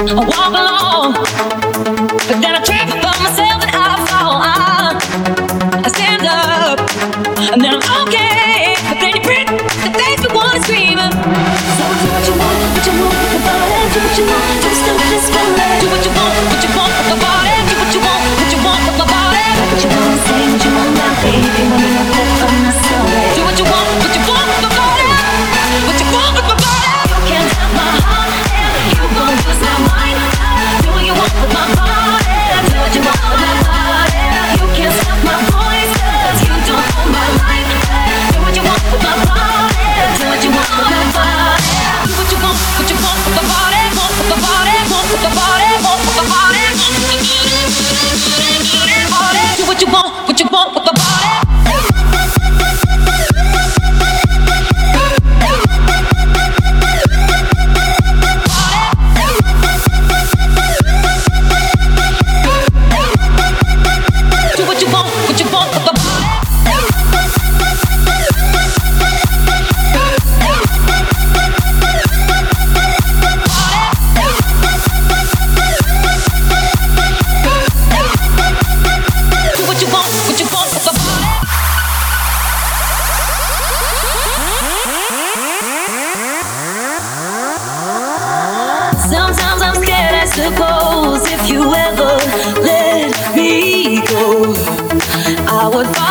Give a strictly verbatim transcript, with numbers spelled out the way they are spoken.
I walk along, but then I trip above myself and I fall. I, I stand up, and then I'm okay. But then you print the face we wanna scream. So do what you want, what you want with the body. Do what you want, don't stop this feeling. Do what you want, what you want with the body. Do what you want, what you want with the body. What you want, say what you want now, baby. When you know that I'm not sorry. Do what you want, what you want with the body. What you want with the body. You can't have my heart, and you gon' lose my mind. Do what you want with my body. Do what you want with my body. You can't stop my voice, 'cause you don't own my life. Do what you want with my body. Do what you want with my body. Do what you want, what you want with the body. Want with the body, want with the body, want with the body. Do what you want, what you want with the body. Sometimes I'm scared, I suppose, if you ever let me go, I would